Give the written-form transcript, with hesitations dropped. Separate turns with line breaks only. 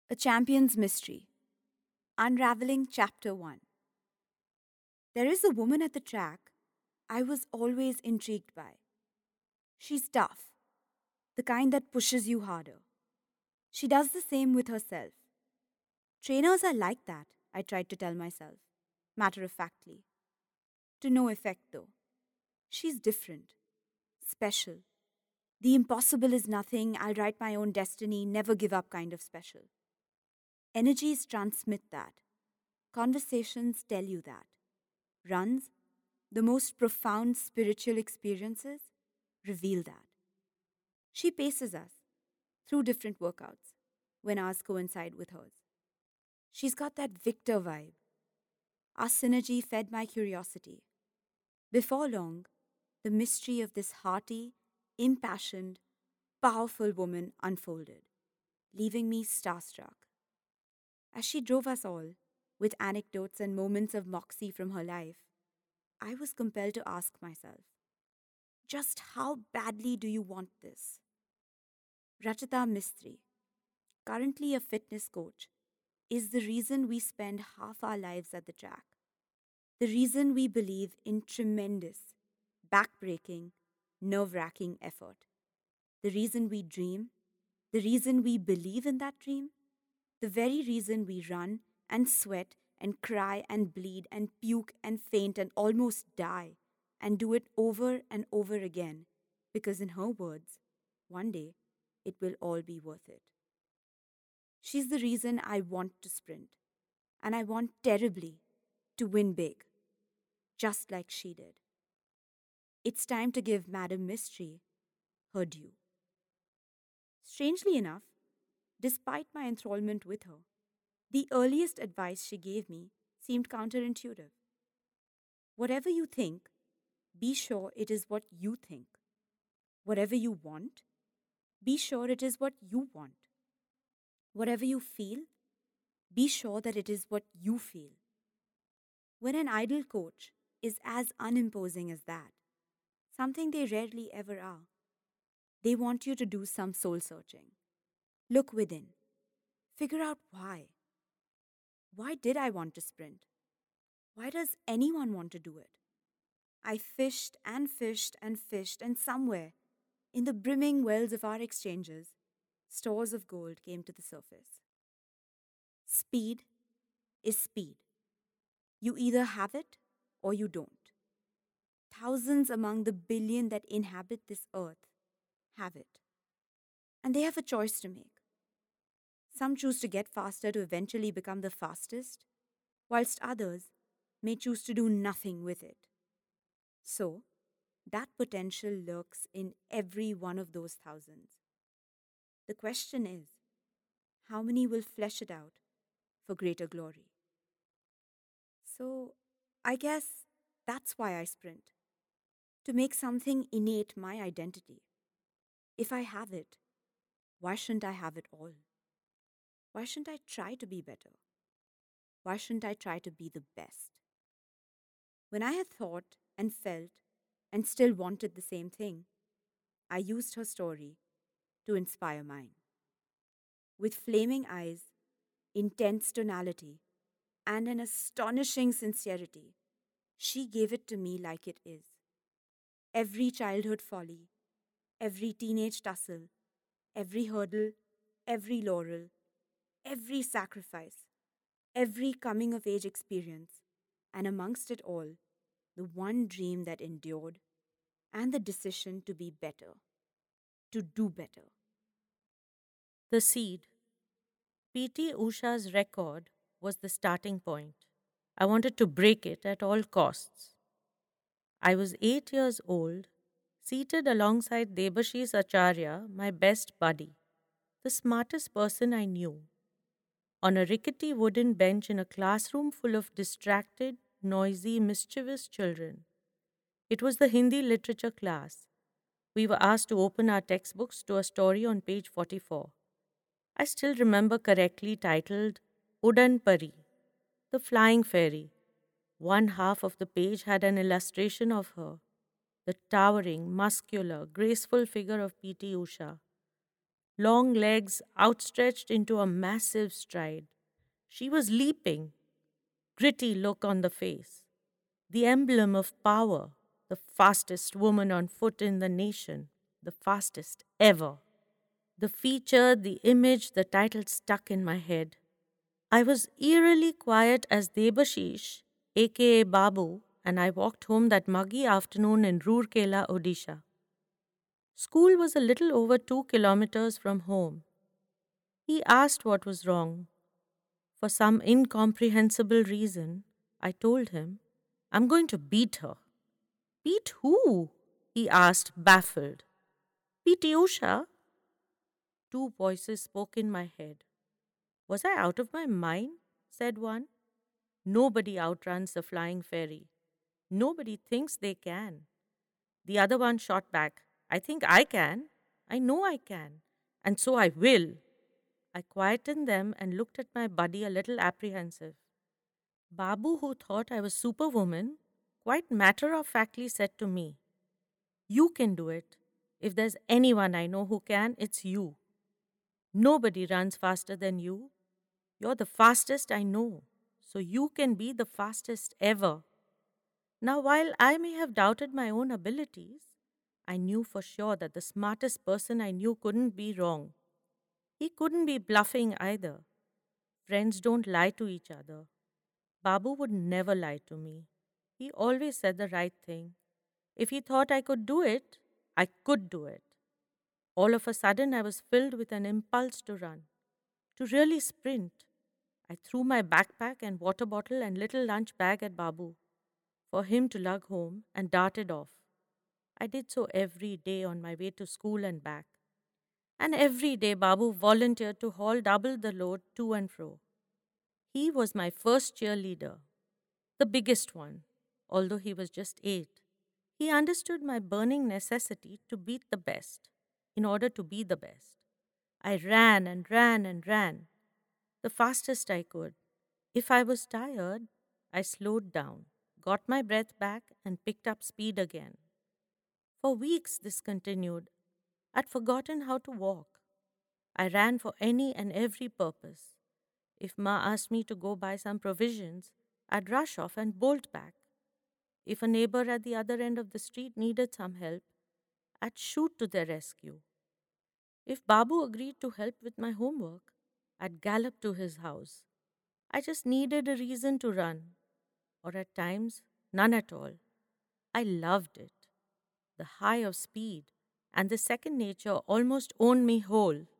A Champion's Mystery. Unraveling Chapter 1. There is a woman at the track I was always intrigued by. She's tough, the kind that pushes you harder. She does the same with herself. Trainers are like that, I tried to tell myself, matter of factly. To no effect, though. She's different, special. The impossible is nothing, I'll write my own destiny, never give up kind of special. Energies transmit that. Conversations tell you that. Runs, the most profound spiritual experiences, reveal that. She paces us through different workouts when ours coincide with hers. She's got that victor vibe. Our synergy fed my curiosity. Before long, the mystery of this hearty, impassioned, powerful woman unfolded, leaving me starstruck. As she drove us all, with anecdotes and moments of moxie from her life, I was compelled to ask myself, just how badly do you want this? Rachita Mistry, currently a fitness coach, is the reason we spend half our lives at the track. The reason we believe in tremendous, backbreaking, nerve wracking effort. The reason we dream. The reason we believe in that dream. The very reason we run and sweat and cry and bleed and puke and faint and almost die and do it over and over again because, in her words, one day it will all be worth it. She's the reason I want to sprint, and I want terribly to win big, just like she did. It's time to give Madam Mystery her due. Strangely enough, despite my enthrallment with her, the earliest advice she gave me seemed counterintuitive. Whatever you think, be sure it is what you think. Whatever you want, be sure it is what you want. Whatever you feel, be sure that it is what you feel. When an idol coach is as unimposing as that, something they rarely ever are, they want you to do some soul searching. Look within. Figure out why. Why did I want to sprint? Why does anyone want to do it? I fished and fished and fished, and somewhere, in the brimming wells of our exchanges, stores of gold came to the surface. Speed is speed. You either have it or you don't. Thousands among the billion that inhabit this earth have it. And they have a choice to make. Some choose to get faster to eventually become the fastest, whilst others may choose to do nothing with it. So, that potential lurks in every one of those thousands. The question is, how many will flesh it out for greater glory? So, I guess that's why I sprint. To make something innate my identity. If I have it, why shouldn't I have it all? Why shouldn't I try to be better? Why shouldn't I try to be the best? When I had thought and felt and still wanted the same thing, I used her story to inspire mine. With flaming eyes, intense tonality, and an astonishing sincerity, she gave it to me like it is. Every childhood folly, every teenage tussle, every hurdle, every laurel, every sacrifice, every coming of age experience, and amongst it all, the one dream that endured and the decision to be better, to do better.
The seed. PT Usha's record was the starting point. I wanted to break it at all costs. I was 8 years old, seated alongside Debashis Acharya, my best buddy, the smartest person I knew, on a rickety wooden bench in a classroom full of distracted, noisy, mischievous children. It was the Hindi literature class. We were asked to open our textbooks to a story on page 44. I still remember correctly titled Udan Pari, the flying fairy. One half of the page had an illustration of her, the towering, muscular, graceful figure of P.T. Usha. long legs outstretched into a massive stride. She was leaping, gritty look on the face, the emblem of power, the fastest woman on foot in the nation, the fastest ever. The feature, the image, the title stuck in my head. I was eerily quiet as Debashish, aka Babu, and I walked home that muggy afternoon in Roorkela, Odisha. School was a little over 2 kilometers from home. He asked what was wrong. For some incomprehensible reason, I told him, I'm going to beat her. Beat who? He asked, baffled. PT Usha? Two voices spoke in my head. Was I out of my mind? Said one. Nobody outruns the flying fairy. Nobody thinks they can. The other one shot back. I think I can. I know I can. And so I will. I quietened them and looked at my buddy a little apprehensive. Babu, who thought I was superwoman, quite matter of factly said to me, You can do it. If there's anyone I know who can, it's you. Nobody runs faster than you. You're the fastest I know, so you can be the fastest ever. Now, while I may have doubted my own abilities, I knew for sure that the smartest person I knew couldn't be wrong. He couldn't be bluffing either. Friends don't lie to each other. Babu would never lie to me. He always said the right thing. If he thought I could do it, I could do it. All of a sudden, I was filled with an impulse to run, to really sprint. I threw my backpack and water bottle and little lunch bag at Babu for him to lug home and darted off. I did so every day on my way to school and back. And every day Babu volunteered to haul double the load to and fro. He was my first cheerleader, the biggest one, although he was just 8. He understood my burning necessity to beat the best in order to be the best. I ran and ran and ran, the fastest I could. If I was tired, I slowed down, got my breath back, and picked up speed again. For weeks this continued. I'd forgotten how to walk. I ran for any and every purpose. If Ma asked me to go buy some provisions, I'd rush off and bolt back. If a neighbor at the other end of the street needed some help, I'd shoot to their rescue. If Babu agreed to help with my homework, I'd gallop to his house. I just needed a reason to run, or at times, none at all. I loved it. The high of speed and the second nature almost owned me whole.